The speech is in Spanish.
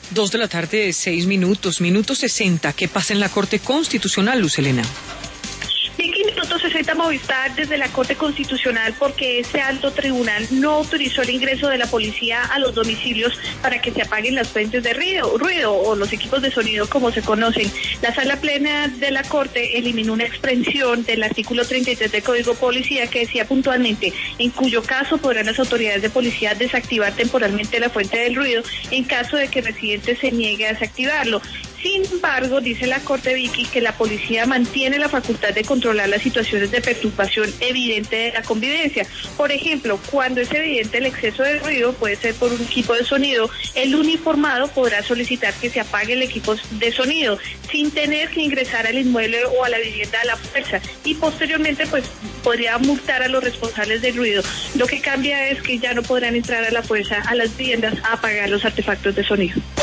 2:06 PM, minuto 60. ¿Qué pasa en la Corte Constitucional, Luz Helena? Minuto 60 Movistar desde la Corte Constitucional porque ese alto tribunal no autorizó el ingreso de la policía a los domicilios para que se apaguen las fuentes de ruido o los equipos de sonido como se conocen. La sala plena de la Corte eliminó una expresión del artículo 33 del Código Policía que decía puntualmente, en cuyo caso podrán las autoridades de policía desactivar temporalmente la fuente del ruido en caso de que el residente se niegue a desactivarlo. Sin embargo, dice la Corte, Vicky, que la policía mantiene la facultad de controlar las situaciones de perturbación evidente de la convivencia. Por ejemplo, cuando es evidente el exceso de ruido, puede ser por un equipo de sonido, el uniformado podrá solicitar que se apague el equipo de sonido sin tener que ingresar al inmueble o a la vivienda a la fuerza y posteriormente pues podría multar a los responsables del ruido. Lo que cambia es que ya no podrán entrar a la fuerza a las viviendas a apagar los artefactos de sonido.